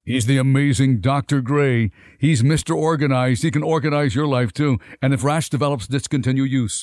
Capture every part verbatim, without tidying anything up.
He's the amazing Doctor Gray. He's Mister Organized. He can organize your life too. And if rash develops, discontinue use.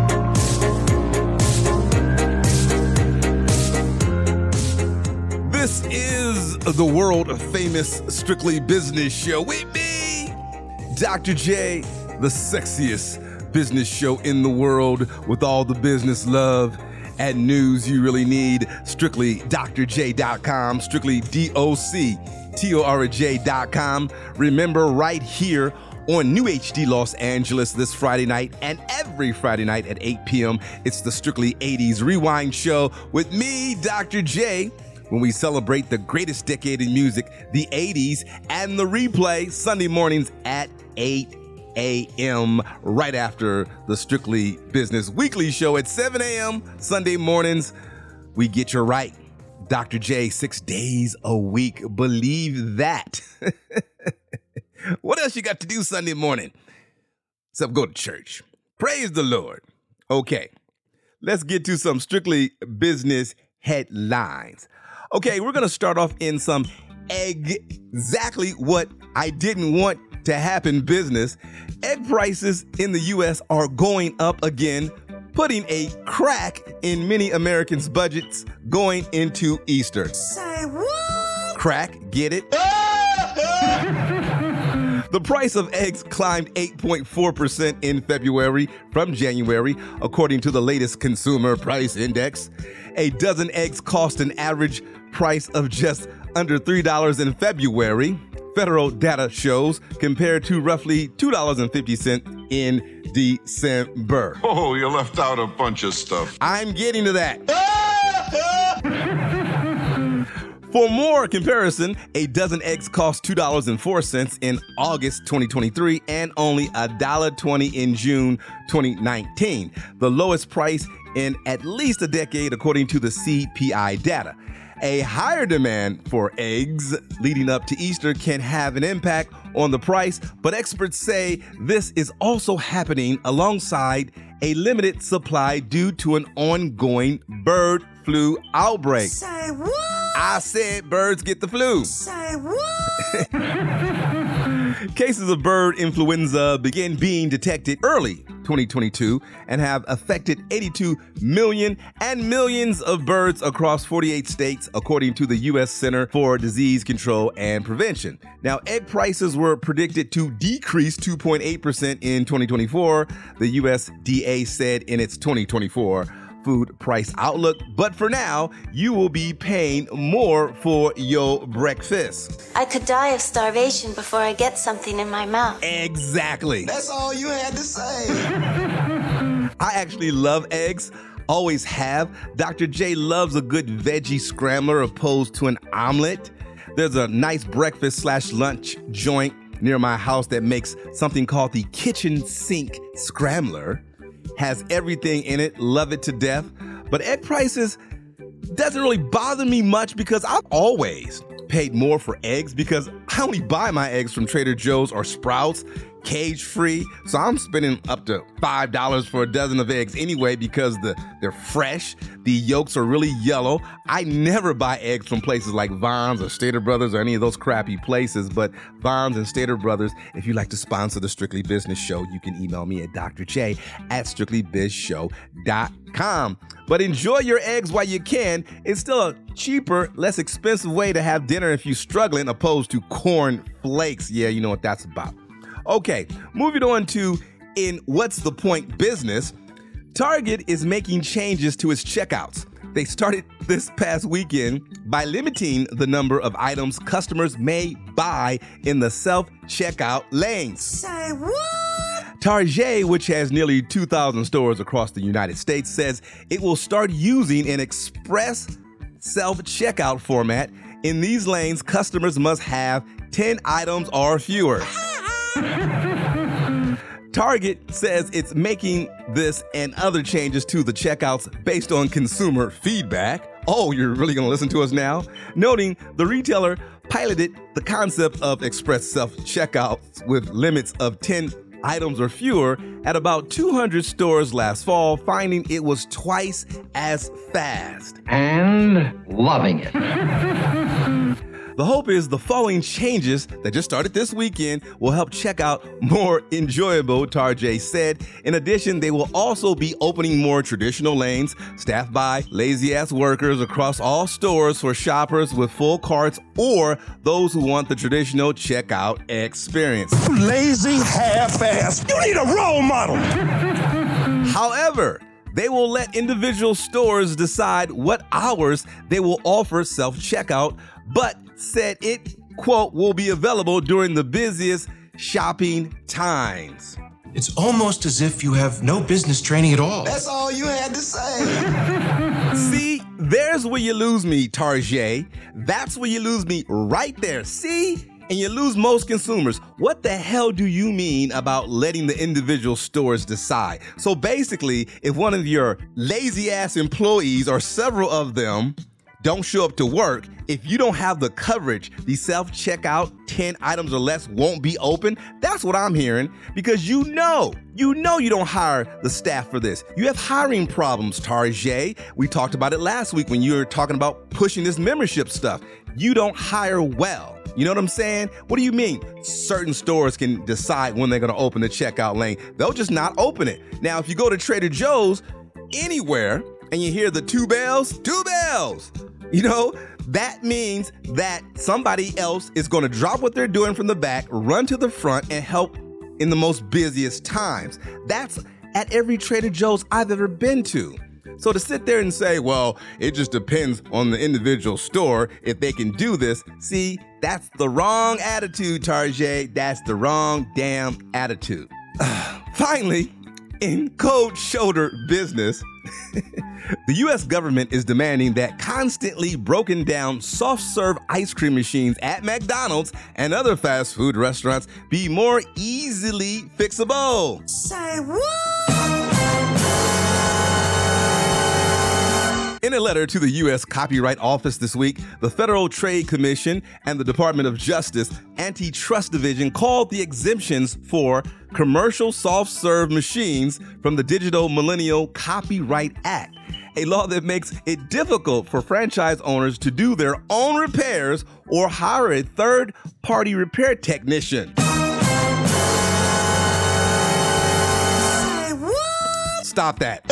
This is the world-famous Strictly Business Show with me, Doctor J, the sexiest business show in the world with all the business love and news you really need. Strictly D R J dot com, strictly D O C T O R J dot com. Remember, right here on New H D Los Angeles this Friday night and every Friday night at eight p.m., it's the Strictly eighties Rewind Show with me, Doctor J, when we celebrate the greatest decade in music, the eighties, and the replay Sunday mornings at eight a.m. right after the Strictly Business Weekly Show at seven a.m. Sunday mornings. We get you right. Doctor J, six days a week. Believe that. What else you got to do Sunday morning? Except go to church. Praise the Lord. Okay, let's get to some Strictly Business headlines. Okay, we're going to start off in some exactly what I didn't want to happen business. Egg prices in the U S are going up again, putting a crack in many Americans' budgets going into Easter. Say what? Crack, get it? The price of eggs climbed eight point four percent in February from January, according to the latest Consumer Price Index. A dozen eggs cost an average price of just under three dollars in February, federal data shows, compared to roughly two dollars and fifty cents in December. Oh, you left out a bunch of stuff. I'm getting to that. For more comparison, a dozen eggs cost two dollars and four cents in August twenty twenty-three and only one dollar and twenty cents in June twenty nineteen, the lowest price in at least a decade according to the C P I data. A higher demand for eggs leading up to Easter can have an impact on the price, but experts say this is also happening alongside a limited supply due to an ongoing bird flu outbreak. Say what? I said birds get the flu. Say what? Cases of bird influenza began being detected early twenty twenty-two and have affected eighty-two million and millions of birds across forty-eight states, according to the U S Center for Disease Control and Prevention. Now, egg prices were predicted to decrease two point eight percent in twenty twenty-four, the U S D A said in its twenty twenty-four food price outlook, but for now, you will be paying more for your breakfast. I could die of starvation before I get something in my mouth. Exactly. That's all you had to say. I actually love eggs, always have. Doctor J loves a good veggie scrambler opposed to an omelet. There's a nice breakfast slash lunch joint near my house that makes something called the kitchen sink scrambler. Has everything in it, love it to death. But egg prices doesn't really bother me much because I've always paid more for eggs because I only buy my eggs from Trader Joe's or Sprouts, cage-free. So I'm spending up to five dollars for a dozen of eggs anyway because the, they're fresh. The yolks are really yellow. I never buy eggs from places like Vons or Stater Brothers or any of those crappy places, but Vons and Stater Brothers, if you'd like to sponsor the Strictly Business Show, you can email me at drj at strictly biz show dot com. But enjoy your eggs while you can. It's still a cheaper, less expensive way to have dinner if you're struggling, opposed to corn flakes. Yeah, you know what that's about. Okay, moving on to in What's the Point business, Target is making changes to its checkouts. They started this past weekend by limiting the number of items customers may buy in the self-checkout lanes. Say what? Target, which has nearly two thousand stores across the United States, says it will start using an express self-checkout format. In these lanes, customers must have ten items or fewer. Target says it's making this and other changes to the checkouts based on consumer feedback. Oh, you're really going to listen to us now? Noting the retailer piloted the concept of express self-checkouts with limits of ten items or fewer at about two hundred stores last fall, finding it was twice as fast. And loving it. The hope is the following changes that just started this weekend will help checkout more enjoyable, Tarjay said. In addition, they will also be opening more traditional lanes staffed by lazy-ass workers across all stores for shoppers with full carts or those who want the traditional checkout experience. Lazy half-ass. You need a role model. However, they will let individual stores decide what hours they will offer self-checkout, but said it, quote, will be available during the busiest shopping times. It's almost as if you have no business training at all. That's all you had to say. See, there's where you lose me, Tarjay. That's where you lose me right there. See? And you lose most consumers. What the hell do you mean about letting the individual stores decide? So basically, if one of your lazy-ass employees or several of them don't show up to work, if you don't have the coverage, the self-checkout ten items or less won't be open. That's what I'm hearing, because you know, you know you don't hire the staff for this. You have hiring problems, Tarjay. We talked about it last week when you were talking about pushing this membership stuff. You don't hire well. You know what I'm saying? What do you mean? Certain stores can decide when they're going to open the checkout lane. They'll just not open it. Now, if you go to Trader Joe's anywhere and you hear the two bells, two bells, you know, that means that somebody else is going to drop what they're doing from the back, run to the front, and help in the most busiest times. That's at every Trader Joe's I've ever been to. So to sit there and say, well, it just depends on the individual store if they can do this, see, that's the wrong attitude, Tarjay. That's the wrong damn attitude. Finally, in cold shoulder business, the U S government is demanding that constantly broken down soft-serve ice cream machines at McDonald's and other fast food restaurants be more easily fixable. Say what? In a letter to the U S Copyright Office this week, the Federal Trade Commission and the Department of Justice Antitrust Division called the exemptions for commercial soft-serve machines from the Digital Millennial Copyright Act, a law that makes it difficult for franchise owners to do their own repairs or hire a third-party repair technician. Say what? Stop that.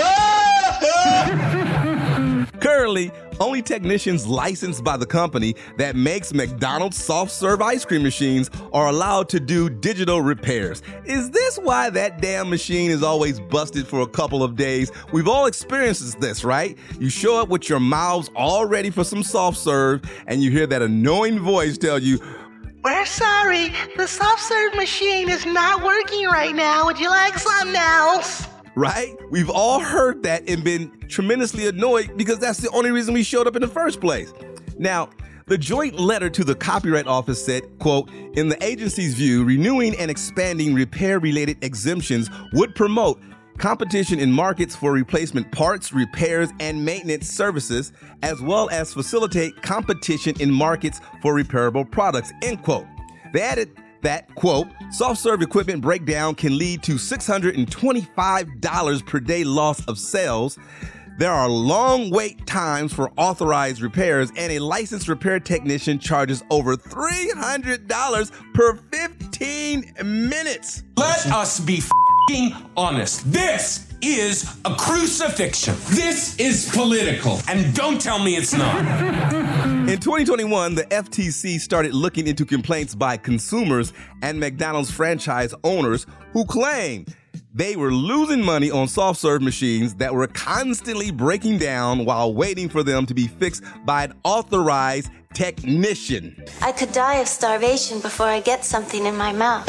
Currently, only technicians licensed by the company that makes McDonald's soft-serve ice cream machines are allowed to do digital repairs. Is this why that damn machine is always busted for a couple of days? We've all experienced this, right? You show up with your mouths all ready for some soft-serve, and you hear that annoying voice tell you, "We're sorry, the soft-serve machine is not working right now. Would you like something else?" Right? We've all heard that and been tremendously annoyed because that's the only reason we showed up in the first place. Now, the joint letter to the Copyright Office said, quote, in the agency's view, renewing and expanding repair-related exemptions would promote competition in markets for replacement parts, repairs, and maintenance services, as well as facilitate competition in markets for repairable products, end quote. They added that, quote, soft-serve equipment breakdown can lead to six hundred twenty-five dollars per day loss of sales. There are long wait times for authorized repairs, and a licensed repair technician charges over three hundred dollars per fifteen minutes. Let us be f***ing honest. This is a crucifixion. This is political. And don't tell me it's not. In twenty twenty-one, the F T C started looking into complaints by consumers and McDonald's franchise owners who claimed they were losing money on soft-serve machines that were constantly breaking down while waiting for them to be fixed by an authorized technician. I could die of starvation before I get something in my mouth.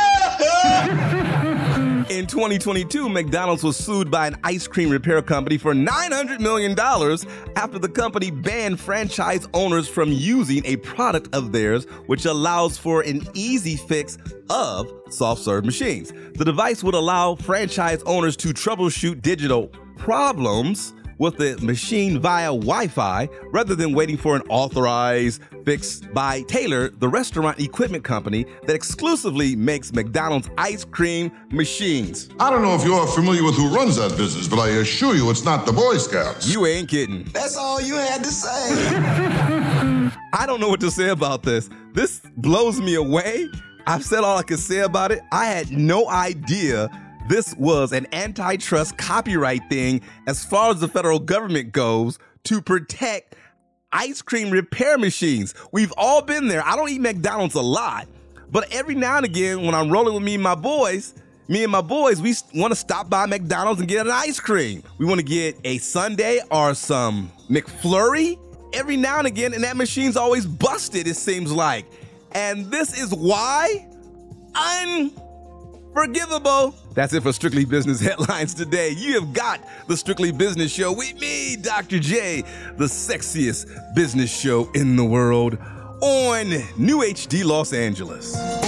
In twenty twenty-two, McDonald's was sued by an ice cream repair company for nine hundred million dollars after the company banned franchise owners from using a product of theirs which allows for an easy fix of soft-serve machines. The device would allow franchise owners to troubleshoot digital problems with the machine via Wi-Fi rather than waiting for an authorized fix by Taylor, the restaurant equipment company that exclusively makes McDonald's ice cream machines. I don't know if you're familiar with who runs that business, but I assure you it's not the Boy Scouts. You ain't kidding. That's all you had to say. I don't know what to say about this. This blows me away. I've said all I can say about it. I had no idea this was an antitrust copyright thing as far as the federal government goes to protect ice cream repair machines. We've all been there. I don't eat McDonald's a lot, but every now and again when I'm rolling with me and my boys, me and my boys, we want to stop by McDonald's and get an ice cream. We want to get a sundae or some McFlurry every now and again, and that machine's always busted, it seems like. And this is why? Unforgivable. That's it for Strictly Business Headlines today. You have got the Strictly Business Show with me, Doctor J, the sexiest business show in the world, on New H D Los Angeles.